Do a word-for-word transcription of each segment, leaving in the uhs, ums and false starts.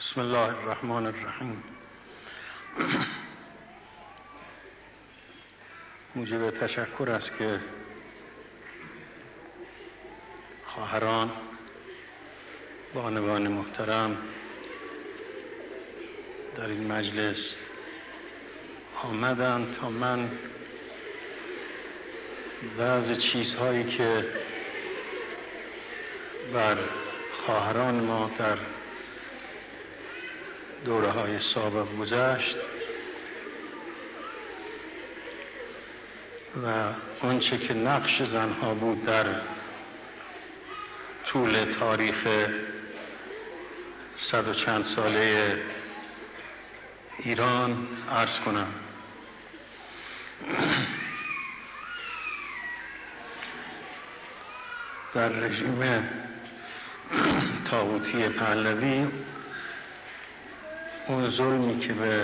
بسم الله الرحمن الرحیم. موجب تشکر است که خواهران بانوان محترم در این مجلس آمدند تا من بعض چیزهایی که بر خواهران ما در دوره های سابق گذشت و آنچه که نقش زنها بود در طول تاریخ صد و چند ساله ایران عرض کنم. در رژیم طاغوتی پهلوی اون ظلمی که به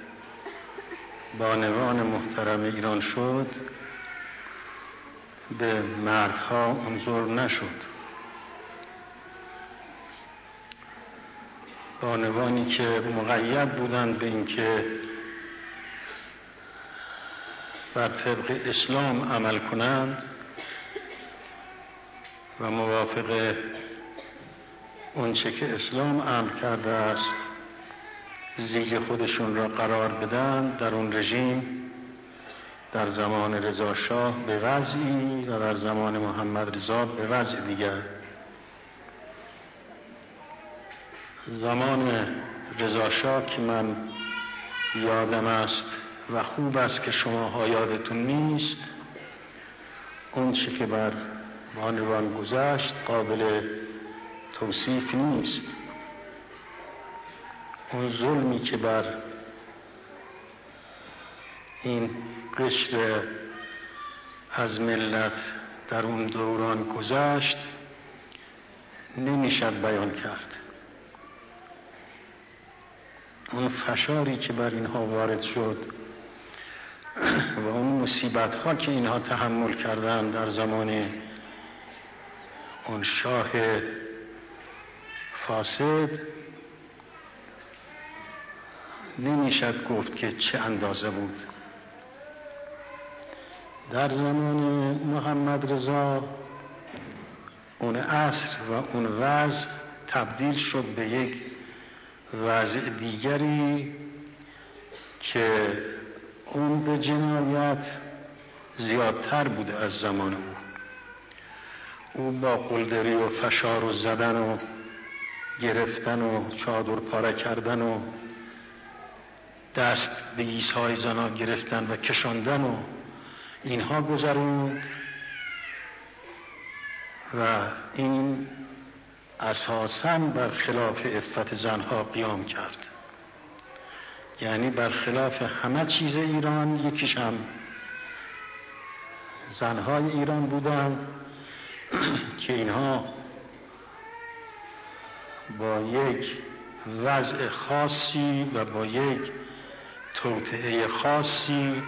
بانوان محترم ایران شد به مردها اون ظلم نشد. بانوانی که مقید بودند به اینکه بر طبق اسلام عمل کنند و موافق اونچه که اسلام امر کرده است زیگ خودشون را قرار بدن، در اون رژیم در زمان رضا شاه به وضعی و در زمان محمد رضا به وضع دیگر. زمان رضا شاه که من یادم است و خوب است که شماها یادتون نیست، اون چه که بر بانوان گذشت قابل توصیف نیست. اون ظلمی که بر این قشر از ملت در اون دوران گذشت نمیشد بیان کرد. اون فشاری که بر اینها وارد شد و اون مصیبت ها که اینها تحمل کردن در زمان اون شاه فاسد نمیشد گفت که چه اندازه بود. در زمان محمد رضا اون عصر و اون وضع تبدیل شد به یک وضع دیگری که اون به جنایت زیادتر بوده از زمان او. او با قلدری و فشار و زدن و گرفتن و چادر پاره کردن و دست به گیس‌های زنا گرفتن و کشاندن و اینها گذروند و این اساساً بر خلاف عفت زنها قیام کرد. یعنی بر خلاف همه چیز ایران. یکیش هم زنهای ایران بودند که اینها با یک وضع خاصی و با یک توطئه خاصی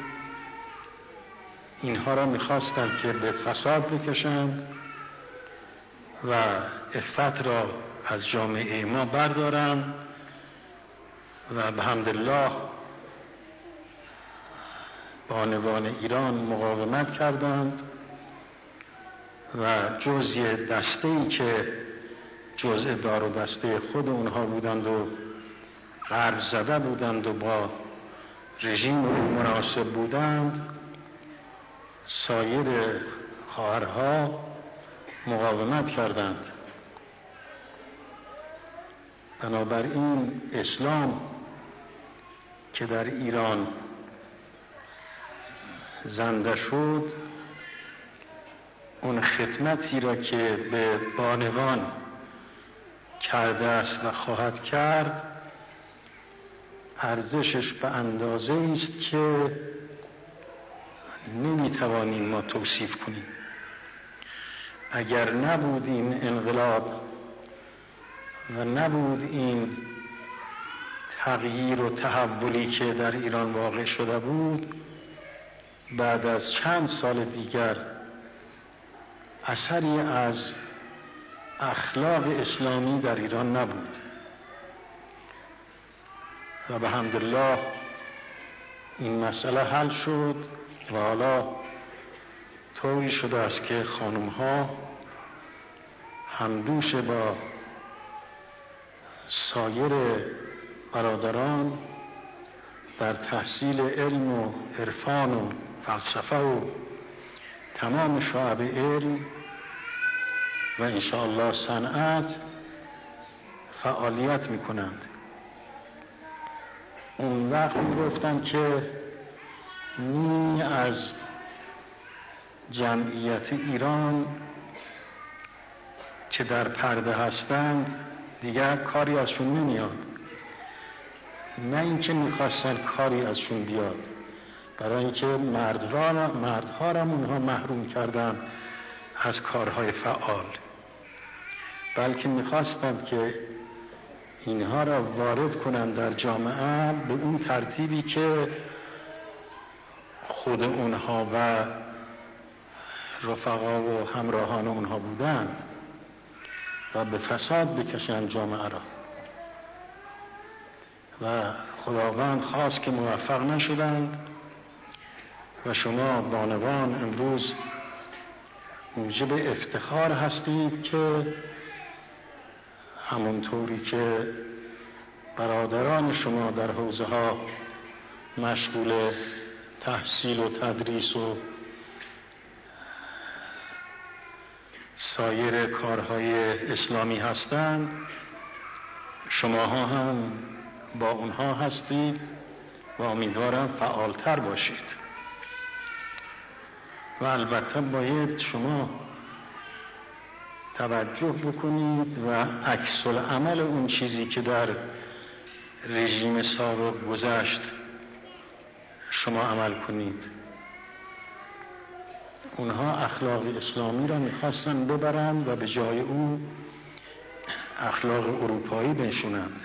اینها را می‌خواستند که به فساد بکشند و عفت را از جامعه ما بردارند و بحمدالله بانوان ایران مقاومت کردند و جزء دسته‌ای که جزء دار و دسته خود اونها بودند و غرب زده بودند و با رژیم مناسب بودند، سایر خواهرها مقاومت کردند. بنابراین اسلام که در ایران زنده شد، اون خدمتی را که به بانوان کرده است و خواهد کرد ارزشش به اندازه است که نمیتوانیم ما توصیف کنیم. اگر نبود این انقلاب و نبود این تغییر و تحولی که در ایران واقع شده بود، بعد از چند سال دیگر اثری از اخلاق اسلامی در ایران نبود. و به حمدالله این مسئله حل شد و حالا طوری شده است که خانم ها همدوش با سایر برادران در تحصیل علم و عرفان و فلسفه و تمام شعب علم و انشاءالله صنعت فعالیت میکنند. اون وقت میگفتن که نی از جمعیت ایران که در پرده هستند دیگر کاری ازشون نمیاد. نه اینکه میخواستن کاری ازشون بیاد، برای اینکه مردها مردها را اونها محروم کردن از کارهای فعال، بلکه میخواستند که اینها را وارد کنند در جامعه به اون ترتیبی که خود اونها و رفقا و همراهان اونها بودند و به فساد بکشند جامعه را. و خداوند خواست که موفق نشدند و شما بانوان امروز موجب افتخار هستید که همونطوری که برادران شما در حوزه ها مشغول تحصیل و تدریس و سایر کارهای اسلامی هستند، شماها هم با اونها هستید و امیدوارم فعالتر باشید. و البته باید شما توجه بکنید و عکس العمل اون چیزی که در رژیم سابق گذشت شما عمل کنید. اونها اخلاق اسلامی را میخواستن ببرند و به جای اون اخلاق اروپایی بنشونند.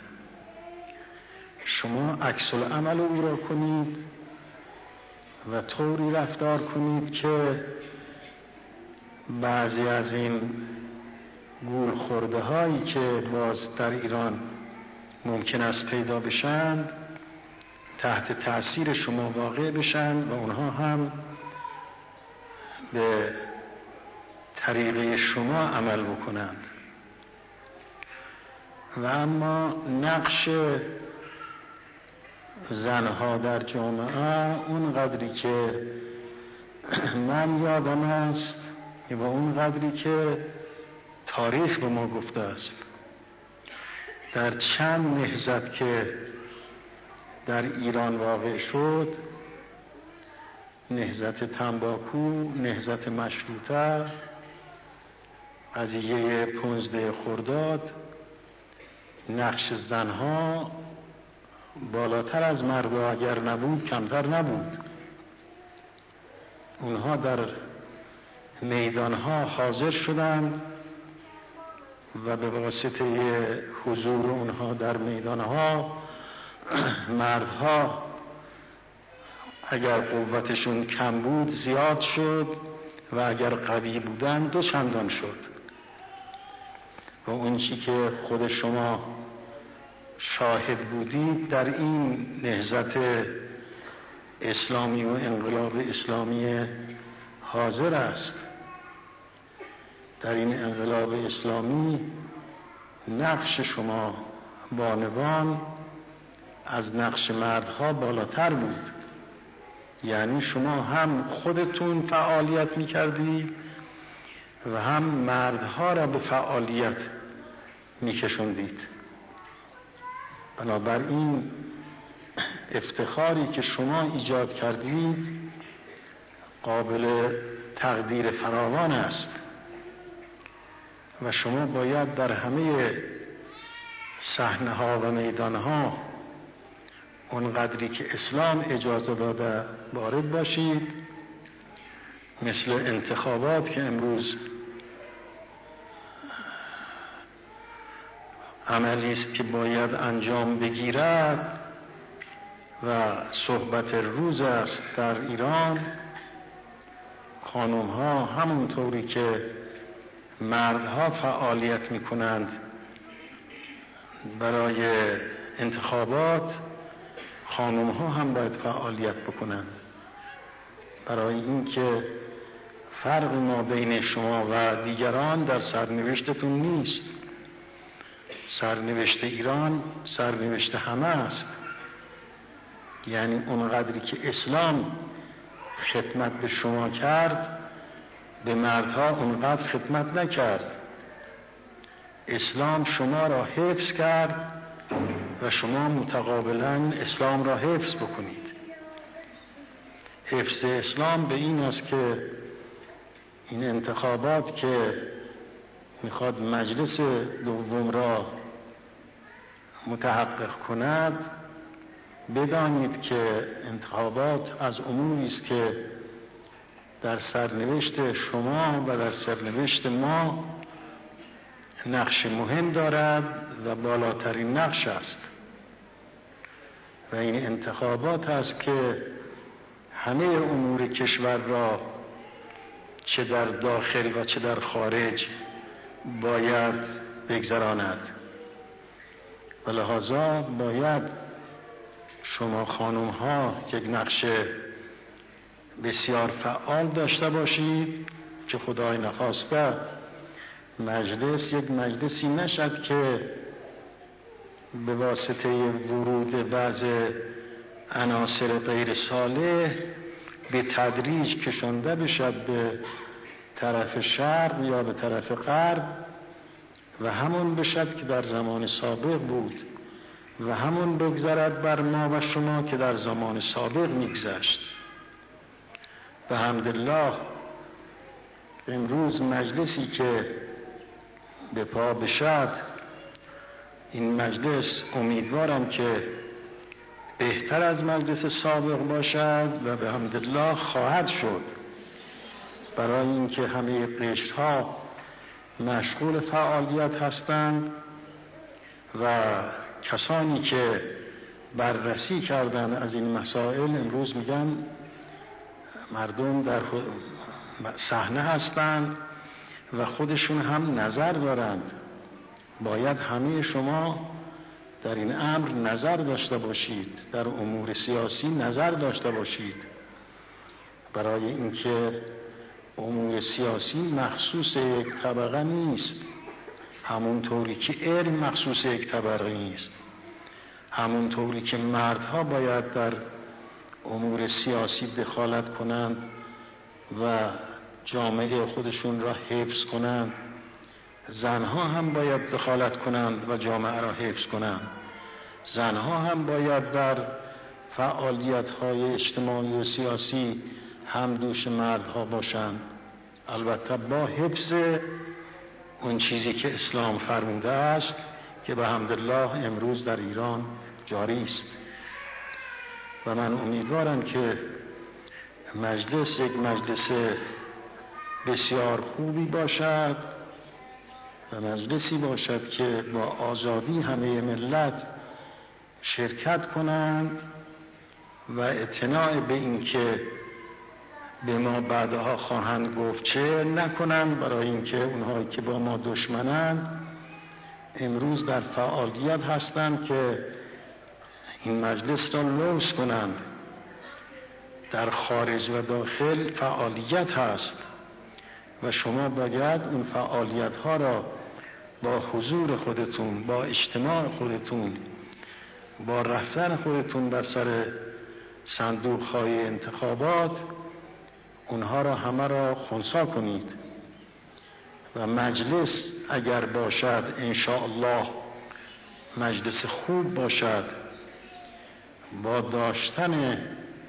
شما عکس العمل او را کنید و طوری رفتار کنید که بعضی از این گول خورده هایی که باز در ایران ممکن است پیدا بشند تحت تأثیر شما واقع بشند و اونها هم به طریقه شما عمل بکنند. و اما نقش زنها در جامعه اون قدری که من یادم است و اون قدری که تاریخ به ما گفته است، در چند نهضت که در ایران واقع شد، نهضت تنباکو، نهضت مشروطه، قضیه پانزده خرداد، نقش زنها بالاتر از مردها اگر نبود کمتر نبود. اونها در میدانها حاضر شدند و به واسطه حضور اونها در میدانها مردها اگر قوتشون کم بود زیاد شد و اگر قوی بودن دو چندان شد. و اون چی که خود شما شاهد بودید در این نهضت اسلامی و انقلاب اسلامی حاضر است. در این انقلاب اسلامی نقش شما بانوان از نقش مردها بالاتر بود. یعنی شما هم خودتون فعالیت می‌کردید و هم مردها را به فعالیت می‌کشوندید. بنابراین افتخاری که شما ایجاد کردید قابل تقدیر فراوان است و شما باید در همه صحنه‌ها و میدان‌ها اون قدری که اسلام اجازه داده وارد باشید. مثل انتخابات که امروز عملی است که باید انجام بگیرد و صحبت روز است در ایران، خانم‌ها همونطوری که مردها فعالیت می‌کنند برای انتخابات، خانم ها هم باید فعالیت بکنن، برای اینکه فرق ما بین شما و دیگران در سرنوشتتون نیست. سرنوشت ایران سرنوشت همه است. یعنی اونقدری که اسلام خدمت به شما کرد، به مردها اونقدر خدمت نکرد. اسلام شما را حفظ کرد و شما متقابلا اسلام را حفظ بکنید. حفظ اسلام به این است که این انتخابات که میخواد مجلس دوم را متحقق کند، بدانید که انتخابات از اموری است که در سرنوشت شما و در سرنوشت ما نقش مهم دارد و بالاترین نقش است. و این انتخابات است که همه امور کشور را چه در داخل و چه در خارج باید بگذراند. و لذا باید شما خانم ها یک نقش بسیار فعال داشته باشید که خدای نخواسته مجلس یک مجلسی نشد که به واسطه ورود بعض عناصر غیر صالح به تدریج کشانده بشد به طرف شرق یا به طرف غرب و همون بشد که در زمان سابق بود و همون بگذرد بر ما و شما که در زمان سابق میگذشت. و الحمدلله امروز مجلسی که به پا بشد، این مجلس امیدوارم که بهتر از مجلس سابق باشد و به الحمدلله خواهد شد، برای اینکه همه قشرها مشغول فعالیت هستند و کسانی که بررسی کردن از این مسائل امروز میگن مردم در صحنه هستند و خودشون هم نظر دارند. باید همه شما در این امر نظر داشته باشید، در امور سیاسی نظر داشته باشید، برای اینکه امور سیاسی مخصوص یک طبقه نیست، همونطوری که علم مخصوص یک طبقه نیست، همونطوری که مردها باید در امور سیاسی دخالت کنند و جامعه خودشون را حفظ کنند، زنها هم باید دخالت کنند و جامعه را حفظ کنند. زنها هم باید در فعالیت‌های اجتماعی و سیاسی هم دوش مردها باشند، البته با حفظ اون چیزی که اسلام فرموده است که به حمدالله امروز در ایران جاری است. و من امیدوارم که مجلس یک مجلس بسیار خوبی باشد و مجلسی باشد که با آزادی همه ملت شرکت کنند و اعتنا به این که به ما بعدها خواهند گفت چه نکنند، برای اینکه اونهایی که با ما دشمنند امروز در فعالیت هستند که این مجلس را لوث کنند. در خارج و داخل فعالیت هست و شما باید اون فعالیت ها را با حضور خودتون، با اجتماع خودتون، با رفتن خودتون در سر صندوق های انتخابات اونها را همه را خنثی کنید. و مجلس اگر باشد انشاءالله مجلس خوب باشد، با داشتن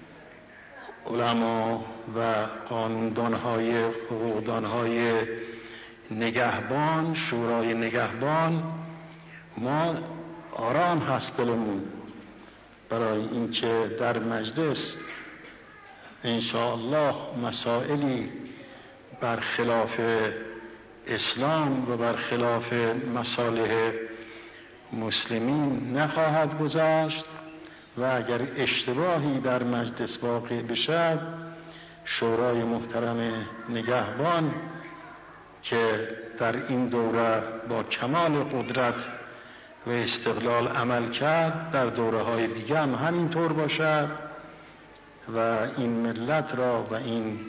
علما و قانوندانهای حقوقدانهای نگهبان، شورای نگهبان، ما آرام هست دلمون، برای اینکه در مجلس انشاءالله مسائلی برخلاف اسلام و برخلاف مصالح مسلمین نخواهد گذاشت و اگر اشتباهی در مجلس واقع بشد، شورای محترم نگهبان که در این دوره با کمال قدرت و استقلال عمل کرد در دوره های دیگه هم همینطور باشد و این ملت را و این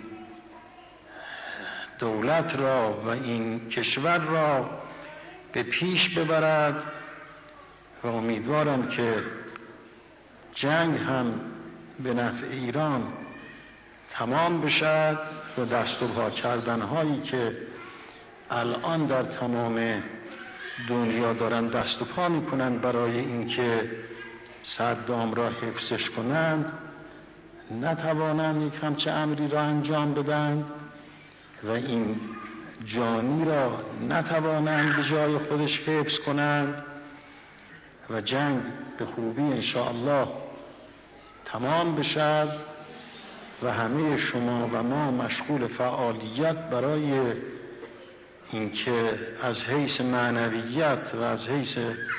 دولت را و این کشور را به پیش ببرد و امیدوارم که جنگ هم به نفع ایران تمام بشد و دست و پا کردن هایی که الان در تمام دنیا دارن دست و پا میکنن برای اینکه صدام را حفظش کنند نتوانند یک همچه امری را انجام بدن و این جانی را نتوانند به جای خودش حفظ کنند و جنگ به خوبی انشاءالله تمام بشد و همه شما و ما مشغول فعالیت برای اینکه از حیث معنویت و از حیث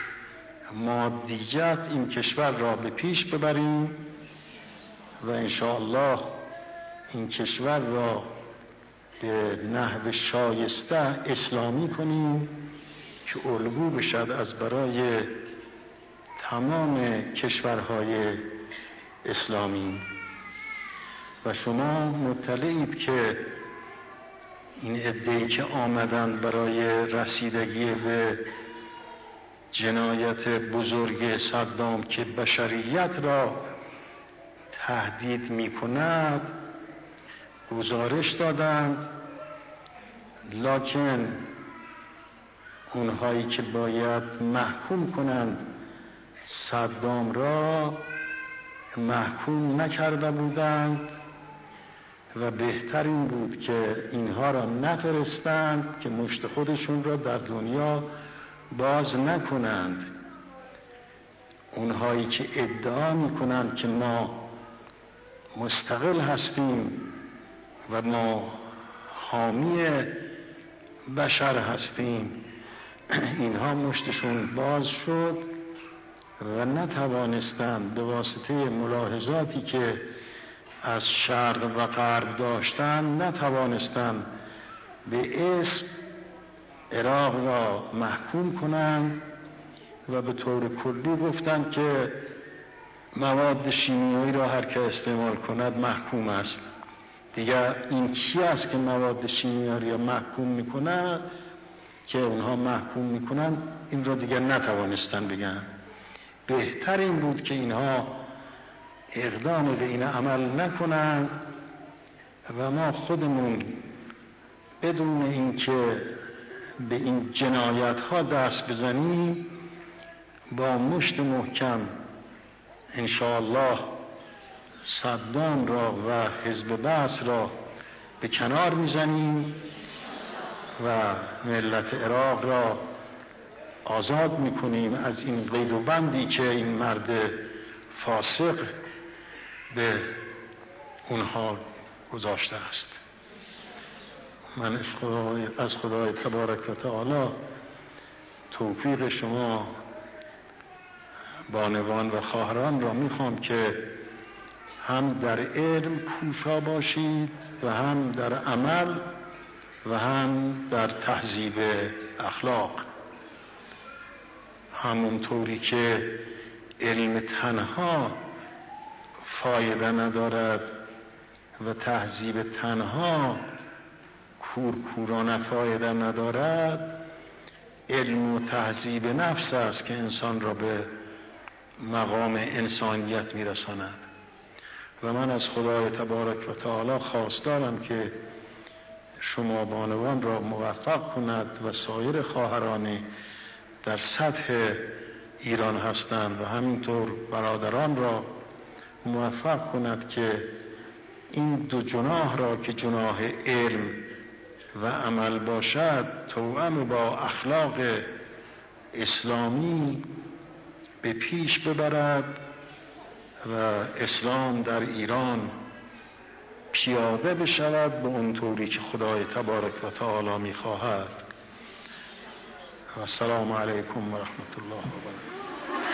مادیت این کشور را به پیش ببریم و انشاءالله این کشور را به نحو شایسته اسلامی کنیم که الگو بشد از برای تمام کشورهای اسلامی. و شما مطلعید که این عده‌ای که آمدند برای رسیدگی به جنایت بزرگ صدام که بشریت را تهدید می کند گزارش دادند، لکن اونهایی که باید محکوم کنند صدام را محکوم نکرده بودند و بهتر این بود که اینها را نفرستند که مشت خودشون را در دنیا باز نکنند. اونهایی که ادعا میکنند که ما مستقل هستیم و ما حامی بشر هستیم، اینها مشتشون باز شد و نتوانستند به واسطه ملاحظاتی که از شرق و غرب داشتند نتوانستند به اسم عراق را محکوم کنند و به طور کلی گفتند که مواد شیمیایی را هر که استعمال کند محکوم است. دیگر این کی است که مواد شیمیایی را محکوم میکنند که اونها محکوم میکنند؟ این را دیگر نتوانستند بگن. بهتر این بود که اینها اقدام به این عمل نکنند و ما خودمون بدون اینکه به این جنایت ها دست بزنیم با مشت محکم انشاءالله صدام را و حزب بعث را به کنار میزنیم و ملت عراق را آزاد میکنیم از این قید و بندی که این مرد فاسق به اونها گذاشته است. من از خدای تبارک و تعالی توفیق شما بانوان و خواهران را میخوام که هم در علم کوشا باشید و هم در عمل و هم در تهذیب اخلاق. همونطوری که علم تنها فایده ندارد و تهذیب تنها کورکورانه فایده ندارد، علم و تهذیب نفس است که انسان را به مقام انسانیت میرساند. و من از خدای تبارک و تعالی خواستارم که شما بانوان را موفق کند و سایر خواهران در سطح ایران هستند و همینطور برادران را موفق کند که این دو جناح را که جناح علم و عمل باشد توأم با اخلاق اسلامی به پیش ببرد و اسلام در ایران پیاده بشود به اونطوری که خدای تبارک و تعالی می‌خواهد. و السلام علیکم و رحمت الله و برکاته.